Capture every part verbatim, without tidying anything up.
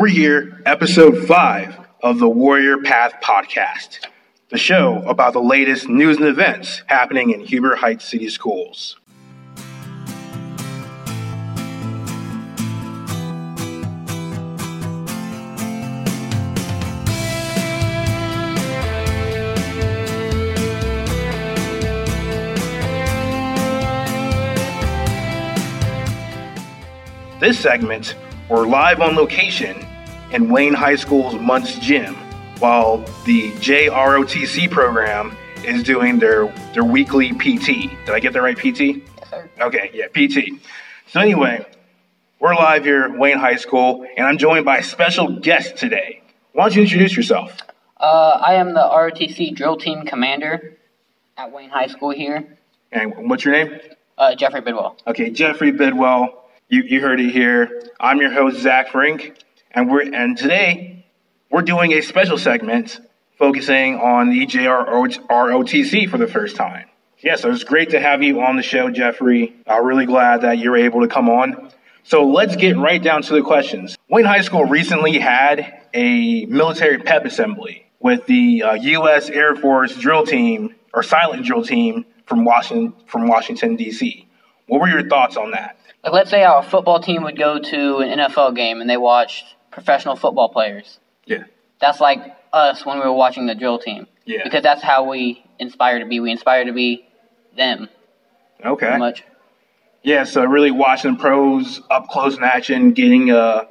We're here, episode five of the Warrior Path podcast, the show about the latest news and events happening in Huber Heights City Schools. This segment, we're live on location in Wayne High School's Muntz Gym, while the J R O T C program is doing their, their weekly P T. Did I get that right, P T? Yes, sir. Okay, yeah, P T. So anyway, we're live here at Wayne High School, and I'm joined by a special guest today. Why don't you introduce yourself? Uh, I am the R O T C drill team commander at Wayne High School here. And what's your name? Uh, Jeffrey Bidwell. Okay, Jeffrey Bidwell. You, you heard it here. I'm your host, Zach Frink, and we're and today we're doing a special segment focusing on the J R O T C for the first time. Yeah, so it's great to have you on the show, Jeffrey. I'm really glad that you're able to come on. So let's get right down to the questions. Wayne High School recently had a military pep assembly with the uh, U S Air Force drill team, or silent drill team, from Washington, from Washington, D C What were your thoughts on that? Like, let's say our football team would go to an N F L game and they watched professional football players. Yeah. That's like us when we were watching the drill team. Yeah. Because that's how we inspire to be. We inspire to be them. Okay. Pretty much. Yeah, so really watching pros up close in action, getting a,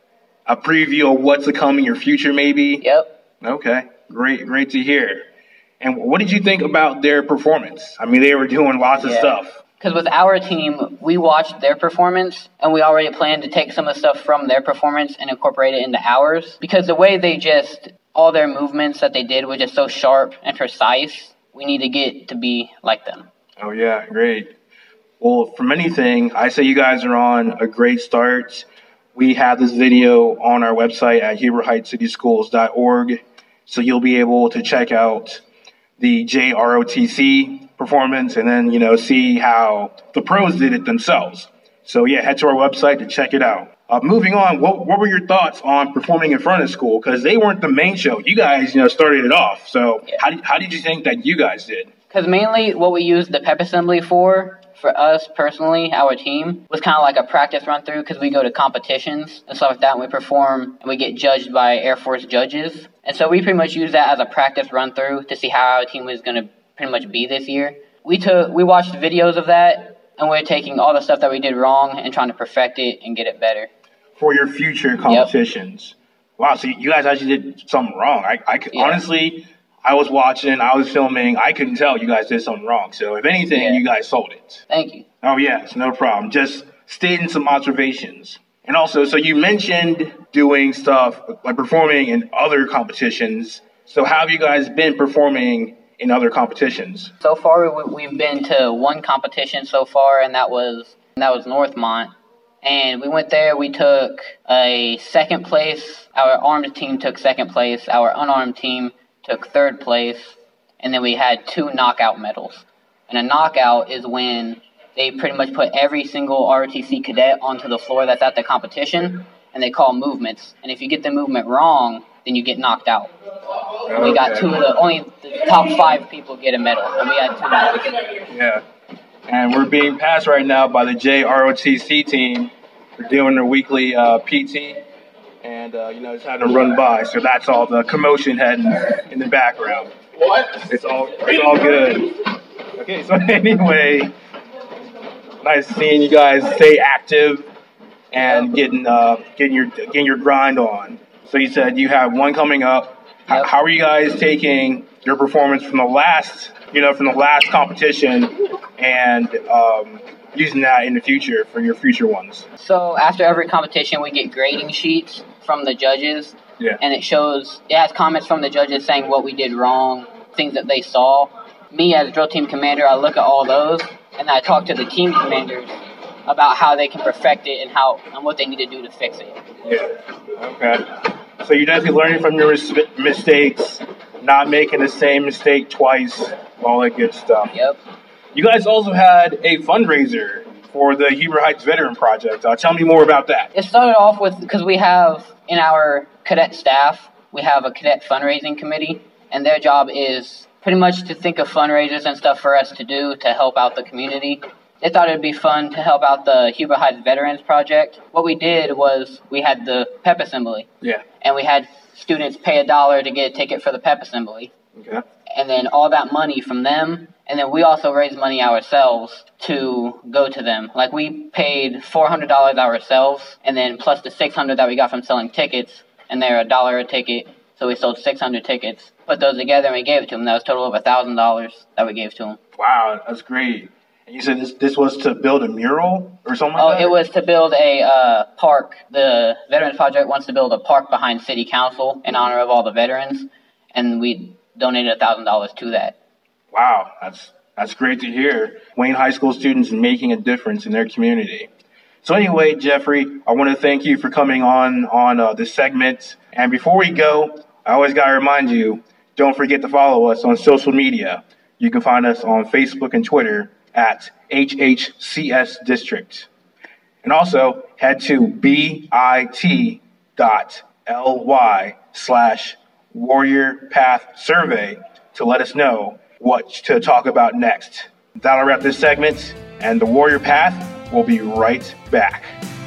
a preview of what's to come in your future, maybe. Yep. Okay, great, great to hear. And what did you think about their performance? I mean, they were doing lots of Yeah. stuff. Because with our team, we watched their performance, and we already planned to take some of the stuff from their performance and incorporate it into ours. Because the way they just, all their movements that they did were just so sharp and precise, we need to get to be like them. Oh, yeah, great. Well, from anything, I say you guys are on a great start. We have this video on our website at huber heights city schools dot org, so you'll be able to check out the J R O T C performance and then, you know, see how the pros did it themselves. So, yeah, head to our website to check it out. Uh, moving on, what, what were your thoughts on performing in front of school? Because they weren't the main show. You guys, you know, started it off. So Yeah. how, did, how did you think that you guys did? Because mainly what we used the pep assembly for, for us personally, our team, was kind of like a practice run through because we go to competitions and stuff like that and we perform and we get judged by Air Force judges. And so we pretty much use that as a practice run through to see how our team was going to pretty much be this year. We took, we watched videos of that and we're taking all the stuff that we did wrong and trying to perfect it and get it better. For your future competitions. Yep. Wow, so you guys actually did something wrong. I, I could, Yeah. honestly, I was watching, I was filming, I couldn't tell you guys did something wrong. So if anything, Yeah. you guys sold it. Thank you. Oh, yes, no problem. Just stating some observations. And also, so you mentioned doing stuff, like performing in other competitions. So how have you guys been performing in other competitions? So far, we- we've been to one competition so far, and that was that was Northmont. And we went there, we took a second place. Our armed team took second place. Our unarmed team took third place. And then we had two knockout medals. And a knockout is when they pretty much put every single R O T C cadet onto the floor that's at the competition, and they call movements. And if you get the movement wrong, then you get knocked out. And we got two of the, only the top five people get a medal, and we had two medals. Yeah. And we're being passed right now by the J R O T C team. They're doing their weekly uh, P T, and, uh, you know, just had to run by. So that's all the commotion heading in the background. What? It's all, it's all good. Okay, so anyway, nice seeing you guys stay active and getting uh, getting your getting your grind on. So you said you have one coming up. How, Yep. how are you guys taking your performance from the last, you know, from the last competition and um, using that in the future for your future ones? So after every competition, we get grading sheets from the judges, Yeah. and it shows, it has comments from the judges saying what we did wrong, things that they saw. Me as drill team commander, I look at all those, and I talk to the team commanders about how they can perfect it and how and what they need to do to fix it. Yeah. Okay. So you're definitely learning from your mis- mistakes, not making the same mistake twice, all that good stuff. Yep. You guys also had a fundraiser for the Huber Heights Veteran Project. Uh, tell me more about that. It started off with, because we have in our cadet staff, we have a cadet fundraising committee, and their job is pretty much to think of fundraisers and stuff for us to do to help out the community. They thought it would be fun to help out the Huber Heights Veterans Project. What we did was we had the pep assembly. Yeah. And we had students pay a dollar to get a ticket for the pep assembly. Okay. And then all that money from them, and then we also raised money ourselves to go to them. Like, we paid four hundred dollars ourselves, and then plus the six hundred dollars that we got from selling tickets, and they're a dollar a ticket, so we sold six hundred tickets. Put those together and we gave it to them. That was a total of one thousand dollars that we gave to them. Wow, that's great. And you said this this was to build a mural or something like Oh, that? it was to build a uh, park. The Veterans Project wants to build a park behind City Council in honor of all the veterans, and we donated one thousand dollars to that. Wow, that's that's great to hear. Wayne High School students making a difference in their community. So anyway, Jeffrey, I want to thank you for coming on on uh, this segment. And before we go, I always got to remind you, don't forget to follow us on social media. You can find us on Facebook and Twitter at H H C S District. And also head to bit.ly slash Warrior Path Survey to let us know what to talk about next. That'll wrap this segment, and the Warrior Path will be right back.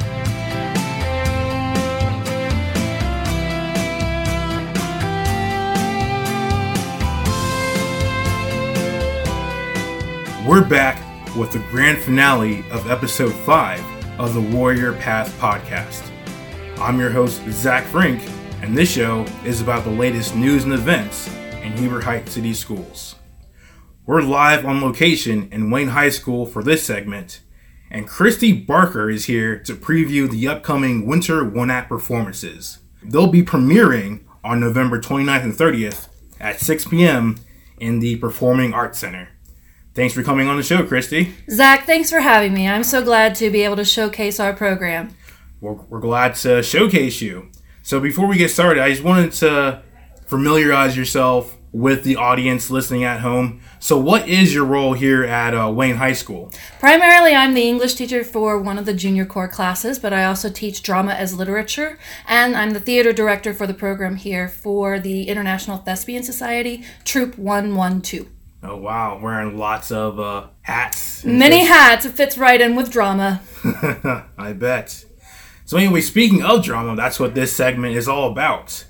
We're back with the grand finale of episode five of the Warrior Path podcast. I'm your host, Zach Frink, and this show is about the latest news and events in Huber Heights City Schools. We're live on location in Wayne High School for this segment, and Christy Barker is here to preview the upcoming Winter One-Act performances. They'll be premiering on November twenty-ninth and thirtieth at six p.m. in the Performing Arts Center. Thanks for coming on the show, Christy. Zach, thanks for having me. I'm so glad to be able to showcase our program. We're, we're glad to showcase you. So before we get started, I just wanted to familiarize yourself with the audience listening at home. So what is your role here at uh, Wayne High School? Primarily, I'm the English teacher for one of the junior core classes, but I also teach drama as literature, and I'm the theater director for the program here for the International Thespian Society, Troop one one two. Oh, wow. Wearing lots of uh, hats. Many hats. It fits right in with drama. I bet. So anyway, speaking of drama, that's what this segment is all about.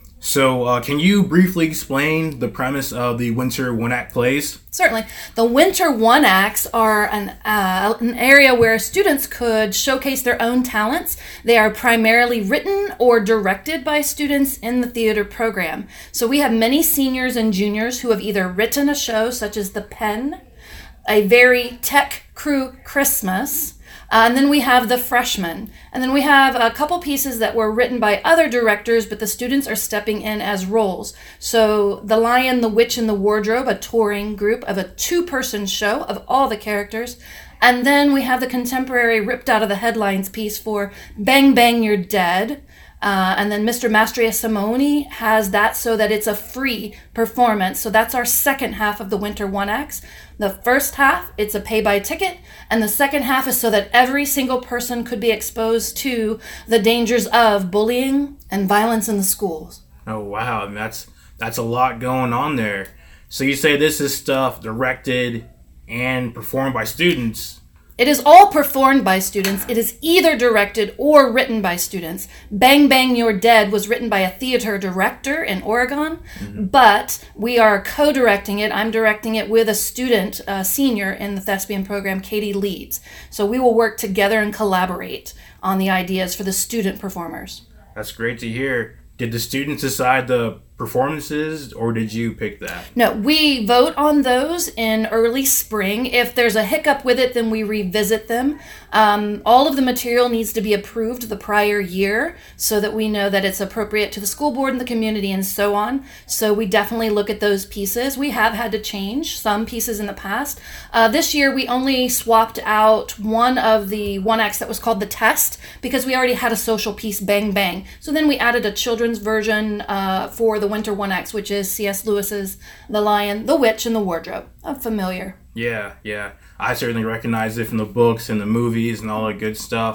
So uh, can you briefly explain the premise of the Winter One-Act plays? Certainly. The Winter One-Acts are an, uh, an area where students could showcase their own talents. They are primarily written or directed by students in the theater program. So we have many seniors and juniors who have either written a show such as The Pen, A Very Tech Crew Christmas, Uh, and then we have the freshmen. And then we have a couple pieces that were written by other directors, but the students are stepping in as roles. So The Lion, the Witch, and the Wardrobe, a touring group of a two-person show of all the characters. And then we have the contemporary ripped out of the headlines piece for Bang Bang You're Dead. Uh, and then Mister Mastria Simone has that so that it's a free performance. So that's our second half of the Winter One-Acts. The first half, it's a pay-by-ticket, and the second half is so that every single person could be exposed to the dangers of bullying and violence in the schools. Oh, wow. That's, that's a lot going on there. So you say this is stuff directed and performed by students. It is all performed by students. It is either directed or written by students. Bang Bang You're Dead was written by a theater director in Oregon, mm-hmm. but we are co-directing it. I'm directing it with a student, a senior in the thespian program, Katie Leeds. So we will work together and collaborate on the ideas for the student performers. That's great to hear. Did the students decide the performances, or did you pick that? No, we vote on those in early spring. If there's a hiccup with it, then we revisit them. Um, all of the material needs to be approved the prior year so that we know that it's appropriate to the school board and the community and so on. So we definitely look at those pieces. We have had to change some pieces in the past. Uh, this year, we only swapped out one of the one-acts that was called The Test because we already had a social piece, Bang Bang. So then we added a children's version uh, for the Winter One-Acts, which is C S Lewis's The Lion, the Witch, and the Wardrobe. I'm familiar. Yeah, yeah. I certainly recognize it from the books and the movies and all that good stuff.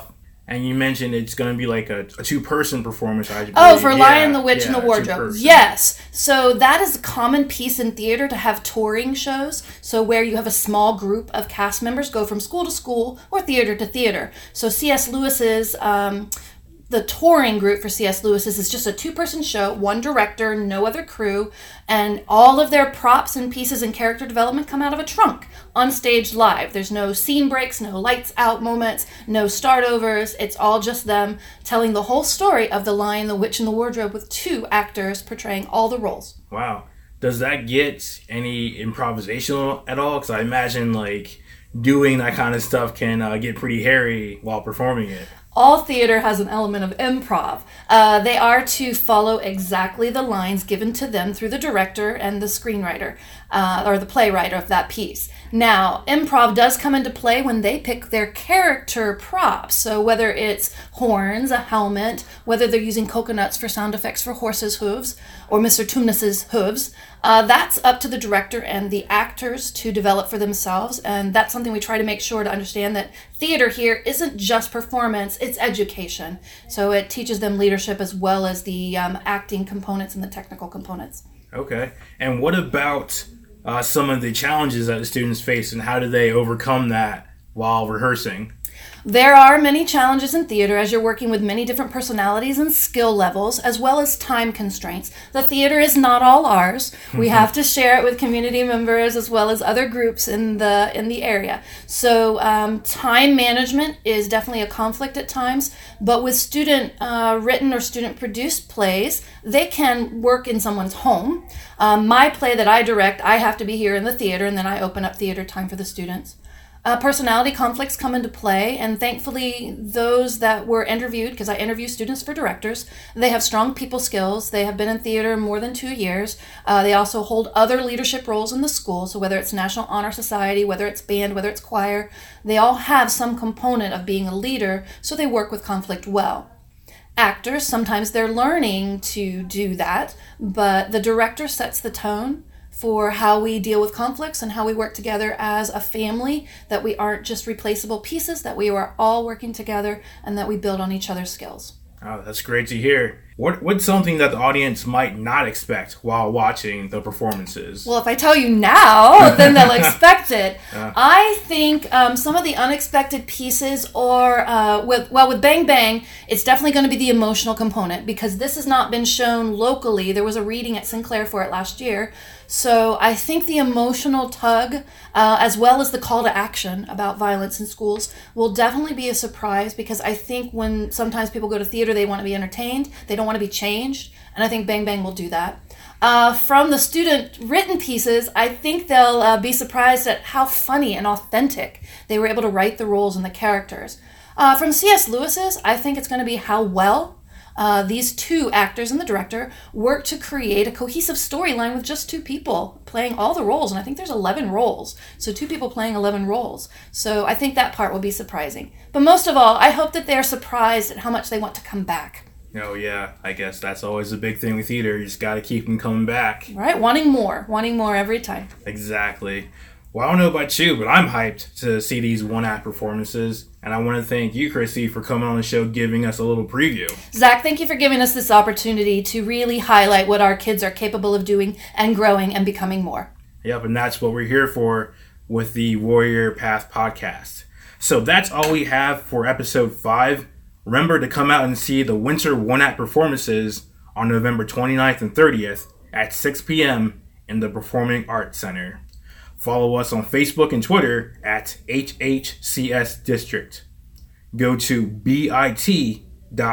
And you mentioned it's going to be like a, a two-person performance. I oh, for Lion, yeah, the Witch, yeah, and the Wardrobe. two-person. Yes. So that is a common piece in theater to have touring shows. So where you have a small group of cast members go from school to school or theater to theater. So C S. Lewis's... Um, The touring group for C S. Lewis's is just a two-person show, one director, no other crew, and all of their props and pieces and character development come out of a trunk on stage live. There's no scene breaks, no lights out moments, no start overs. It's all just them telling the whole story of The Lion, the Witch, and the Wardrobe with two actors portraying all the roles. Wow. Does that get any improvisational at all? Because I imagine like doing that kind of stuff can uh, get pretty hairy while performing it. All theater has an element of improv. Uh, they are to follow exactly the lines given to them through the director and the screenwriter, uh, or the playwright of that piece. Now, improv does come into play when they pick their character props. So whether it's horns, a helmet, whether they're using coconuts for sound effects for horses' hooves, or Mister Tumnus's hooves, uh, that's up to the director and the actors to develop for themselves. And that's something we try to make sure to understand, that theater here isn't just performance, it's education. So it teaches them leadership as well as the um, acting components and the technical components. Okay. And what about uh, some of the challenges that the students face, and how do they overcome that while rehearsing? There are many challenges in theater as you're working with many different personalities and skill levels, as well as time constraints. The theater is not all ours. We have to share it with community members as well as other groups in the in the area. So um, time management is definitely a conflict at times, but with student uh, written or student produced plays, they can work in someone's home. Um, my play that I direct, I have to be here in the theater, and then I open up theater time for the students. Uh, personality conflicts come into play, and thankfully those that were interviewed, because I interview students for directors, they have strong people skills. They have been in theater more than two years. Uh, they also hold other leadership roles in the school, so whether it's National Honor Society, whether it's band, whether it's choir, they all have some component of being a leader, so they work with conflict well. Actors, sometimes they're learning to do that, but the director sets the tone for how we deal with conflicts and how we work together as a family, that we aren't just replaceable pieces, that we are all working together and that we build on each other's skills. Oh, that's great to hear. What What's something that the audience might not expect while watching the performances? Well, if I tell you now, then they'll expect it. Uh. I think um, some of the unexpected pieces, or uh, with well, with Bang Bang, it's definitely going to be the emotional component, because this has not been shown locally. There was a reading at Sinclair for it last year. So I think the emotional tug, uh, as well as the call to action about violence in schools, will definitely be a surprise, because I think when sometimes people go to theater, they want to be entertained. They don't want to be changed. And I think Bang Bang will do that. Uh, from the student written pieces, I think they'll uh, be surprised at how funny and authentic they were able to write the roles and the characters. Uh, from C S. Lewis's, I think it's going to be how well Uh, these two actors and the director work to create a cohesive storyline with just two people playing all the roles. And I think there's eleven roles. So two people playing eleven roles. So I think that part will be surprising. But most of all, I hope that they're surprised at how much they want to come back. Oh, yeah. I guess that's always a big thing with theater. You just got to keep them coming back. Right? Wanting more. Wanting more every time. Exactly. Well, I don't know about you, but I'm hyped to see these one-act performances. And I want to thank you, Chrissy, for coming on the show, giving us a little preview. Zach, thank you for giving us this opportunity to really highlight what our kids are capable of doing and growing and becoming more. Yep, and that's what we're here for with the Warrior Path podcast. So that's all we have for episode five. Remember to come out and see the winter one-act performances on November twenty-ninth and thirtieth at six p.m. in the Performing Arts Center. Follow us on Facebook and Twitter at H H C S District. Go to bit.ly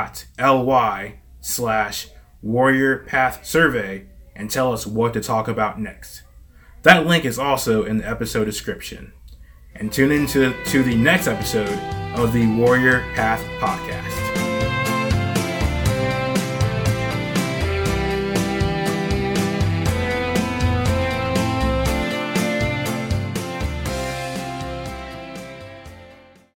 slash Warrior Path Survey and tell us what to talk about next. That link is also in the episode description. And tune in to, to the next episode of the Warrior Path Podcast.